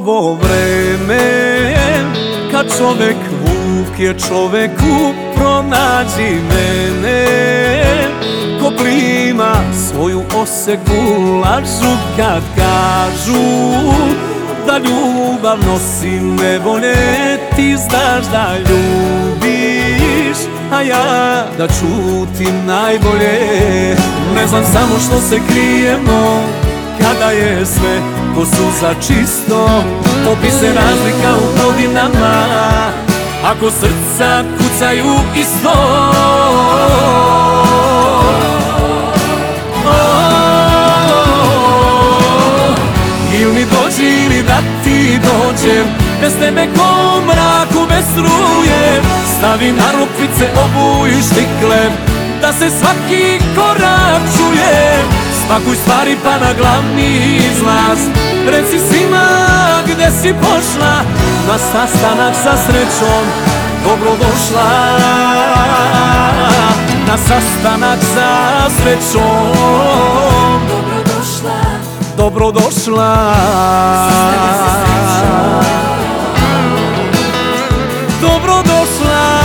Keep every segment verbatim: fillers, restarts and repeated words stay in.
ovo vreme kad čovek vuk je čoveku, pronađi mene. Ko plima svoju oseku, lažu kad kažu da ljubav nosi nevolje. Ti znaš da ljubiš, a ja da čutim najbolje. Ne znam samo što se krijemo kada je sve ko suza čisto. Topi se razlika u godinama ako srca kucaju isto. Ili mi dođi ili da ti dođem, bez tebe ko mraku bez struje. Stavi na rukvice obu i štikle, da se svaki korak čuje. Spakuj stvari pa na glavni izlaz, reci svima gde si pošla. Na sastanak sa srećom dobrodošla. Na sastanak sa srećom dobrodošla. Dobrodošla. Dobrodošla.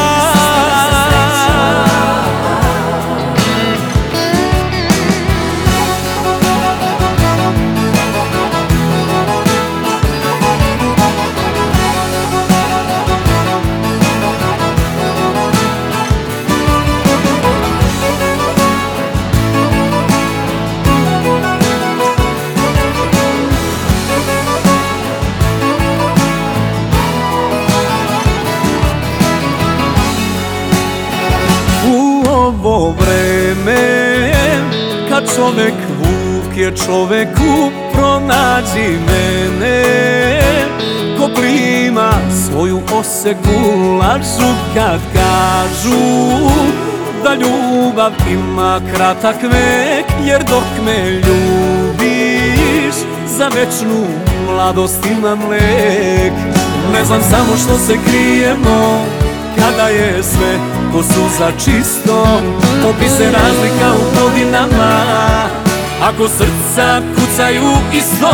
Ovo vreme kad čovek vuk je čoveku, pronađi mene. Ko plima svoju oseku, lažu kad kažu da ljubav ima kratak vek. Jer dok me ljubiš, za večnu mladost imam lek. Ne znam samo što se krijemo kada je sve ko suza čisto. Topi se razlika u godinama ako srca kucaju isto.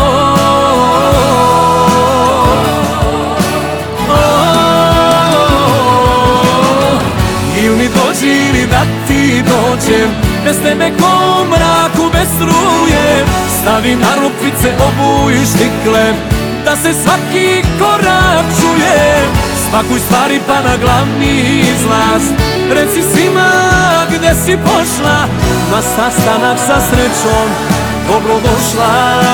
Ili mi dođi ili da ti dođem, bez tebe ko mraku bez struje. Stavi na rukvice obu i štikle, da se svaki korak čuje. Spakuj stvari pa na glavni izlaz, reci svima gde si pošla. Na sastanak sa srećom dobrodošla.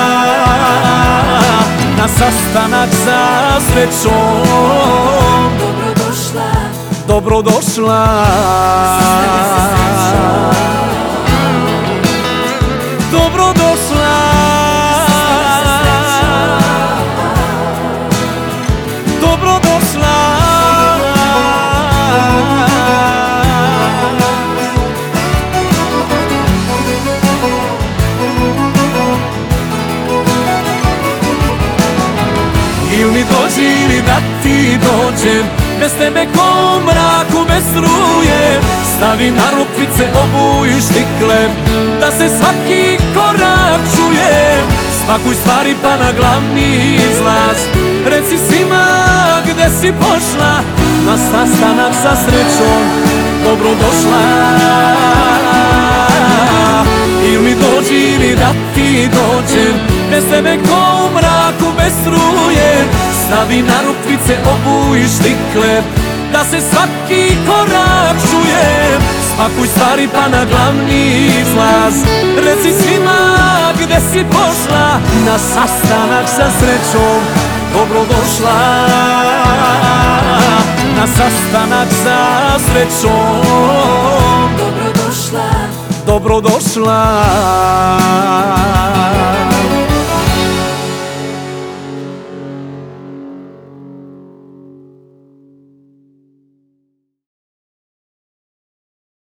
Na sastanak sa srećom dobrodošla. Dobrodošla. Dobrodošla. Dobrodošla. Ili mi dođi ili da ti dođem, bez tebe ko mraku bez struje. Stavi na rukvice obu i štikle, da se svaki korak čuje. Spakuj stvari pa na glavni izlaz, reci svima gde si pošla. Na sastanak sa srećom dobrodošla. Ili mi dođi ili da ti dođem, bez tebe ko u mraku bez struje. Stavi na rukvice obu i štikle, da se svaki korak čuje. Spakuj stvari pa na glavni izlaz, reci svima gde si pošla. Na sastanak sa srećom dobrodošla. Na sastanak sa srećom dobrodošla. Dobrodošla.